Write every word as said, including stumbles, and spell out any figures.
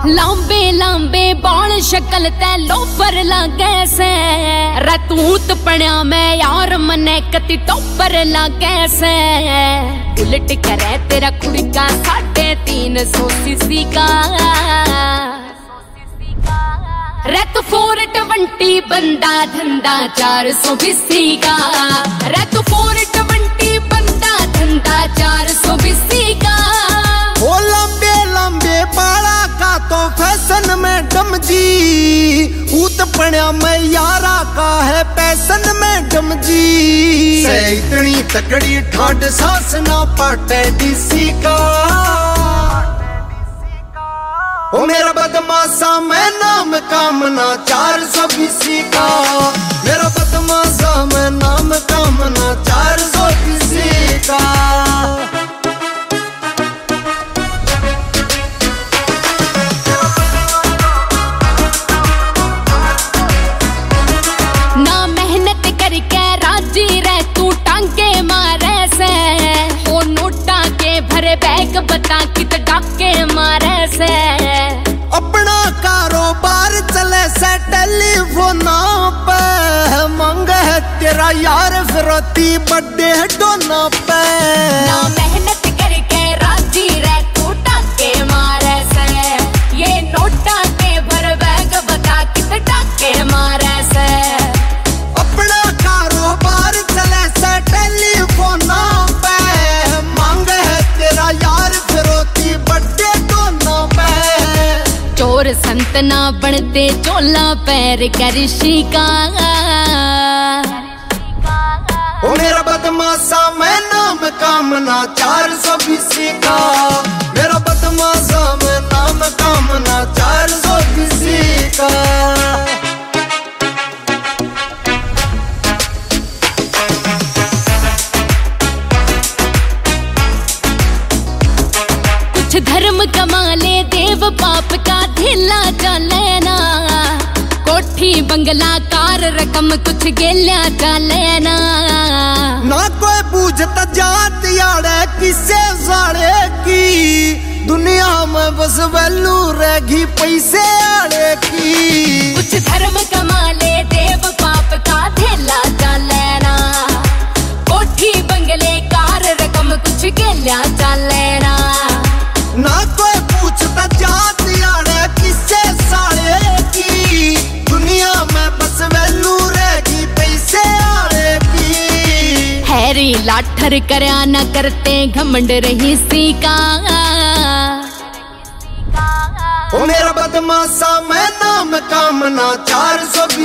लांबे लांबे बाल शक्ल ते लोफर लागे से रतूत पण्या मैं यार मने कति टोपर लागे से उलट करे तेरा कुड़ी का साढ़े तीन सौ सीसी का रत फोर ट्वेंटी बंदा धंधा चार सौ बीसी का रत फोर ट्वेंटी बंदा धंधा चार सौ बीसी का। ओ लंबे लंबे बाला का तो फैशन में डम जी ऊत पण्या मैं यारा का है पैसन में डम जी से इतनी तकड़ी ठाड सास ना पाटे डीसी का। ओ मेरा बदमाशा मैं नाम कामना चार सौ बीसी का मेरा बदमाशा मैं नाम कामना चार सौ बीसी का। ना मेहनत करके राजी रह तू टांगे मारे से ओ नोटा के भरे बैग बता कित डाके मारे से अपना कारोबार चले से टेलीफोना पे मांग है तेरा यार फिरती बड्डे डोना पे। ना मेहनत करके राजी रह तू टाके मारे से ये नोटा के भर बैग बता कित डाके मारे से अपना कारोबार चले से टेलीफोना पे मांग है तेरा यार फिरती बड्डे डोना पे। चोर संत ना बनते चोला पैर करशी का ओ मेरा बदमाशा मैं नाम कामना चार सौ बीसी का मेरा बदमाशा मैं नाम कामना चार सौ बीसी का। कुछ धर्म कमा ले देव पाप का ढीला चले ना कोठी बंगला कार रकम कुछ गेल्या चले ना ना कोई पूछता जात यारे किसे साड़े की दुनिया में बस वैल्यू रहेगी पैसे आड़े की। कुछ धर्म कमा ले देव पाप का ढीला चले ना कोठी बंगले कार रकम कुछ गेल्या चले ना ना कोई पूछता जात यारे किसे साड़े की दुनिया में बस वैल्यू रहेगी पैसे आड़े की। हैरी लाठर करया न करते घमंड रही सी का ओ मेरा बदमाशा मैं नाम कामना चार सौ